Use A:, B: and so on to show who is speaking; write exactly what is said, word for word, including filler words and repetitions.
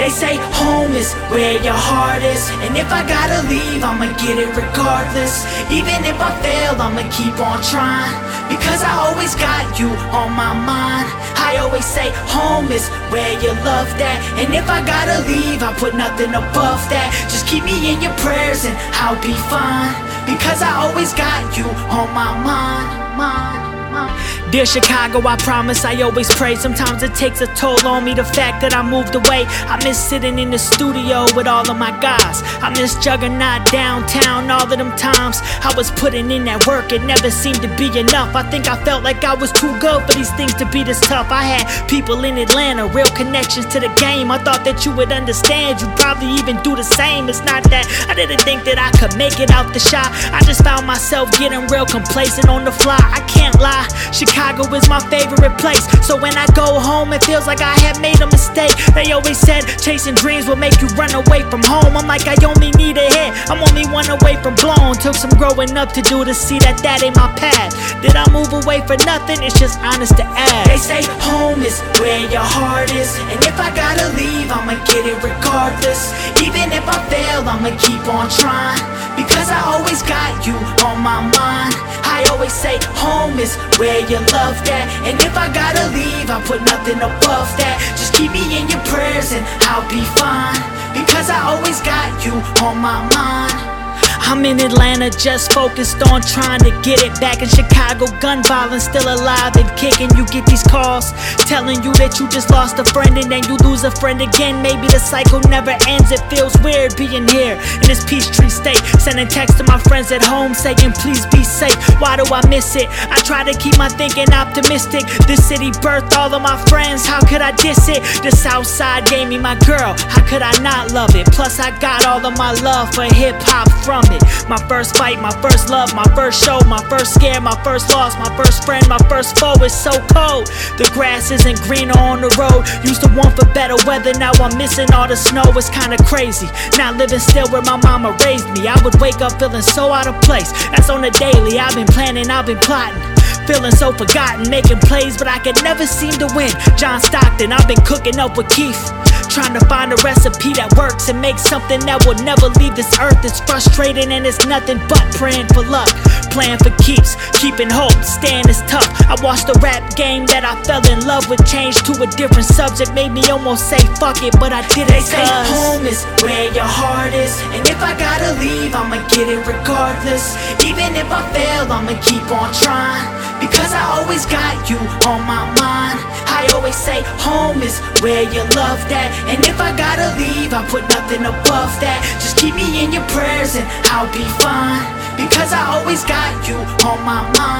A: They say home is where your heart is, and if I gotta leave, I'ma get it regardless. Even if I fail, I'ma keep on trying, because I always got you on my mind. I always say home is where you love that, and if I gotta leave, I put nothing above that. Just keep me in your prayers and I'll be fine, because I always got you on my mind, mind. Dear Chicago, I promise I always pray. Sometimes it takes a toll on me, the fact that I moved away. I miss sitting in the studio with all of my guys. I miss Juggernaut downtown, all of them times I was putting in that work, it never seemed to be enough. I think I felt like I was too good for these things to be this tough. I had people in Atlanta, real connections to the game. I thought that you would understand, you'd probably even do the same. It's not that I didn't think that I could make it out the shot, I just found myself getting real complacent on the fly. I can't lie, Chicago is my favorite place, so when I go home it feels like I have made a mistake. They always said chasing dreams will make you run away from home. I'm like, I only need a hit, I'm only one away from blown. Took some growing up to do to see that that ain't my path. Did I move away for nothing? It's just honest to ask. They say home is where your heart is, and if I gotta leave, I'ma get it regardless. Even if I fail, I'ma keep on trying, because I always got you on my mind. I always say home is where you love that, and if I gotta leave, I put nothing above that. Just keep me in your prayers and I'll be fine, because I always got you on my mind. I'm in Atlanta just focused on trying to get it back. In Chicago, gun violence still alive and kicking. You get these calls telling you that you just lost a friend, and then you lose a friend again. Maybe the cycle never ends. It feels weird being here in this Peachtree state, sending texts to my friends at home saying please be safe. Why do I miss it? I try to keep my thinking optimistic. This city birthed all of my friends, how could I diss it? The South Side gave me my girl, how could I not love it? Plus I got all of my love for hip-hop from it. My first fight, my first love, my first show, my first scare, my first loss, my first friend, my first foe. It's so cold, the grass isn't greener on the road. Used to want for better weather, now I'm missing all the snow. It's kinda crazy, not living still where my mama raised me. I would wake up feeling so out of place, that's on the daily. I've been planning, I've been plotting, feeling so forgotten, making plays but I could never seem to win. John Stockton, I've been cooking up with Keith, trying to find a recipe that works and make something that will never leave this earth. It's frustrating and it's nothing but praying for luck, playing for keeps, keeping hope, staying is tough. I watched the rap game that I fell in love with change to a different subject, made me almost say fuck it, but I did it. They say home is where your heart is, and if I gotta leave, I'ma get it regardless. Even if I fail, I'ma keep on trying, because I always got you on my mind. I always say home is where you love that, and if I gotta leave, I put nothing above that. Just keep me in your prayers and I'll be fine, because I always got you on my mind.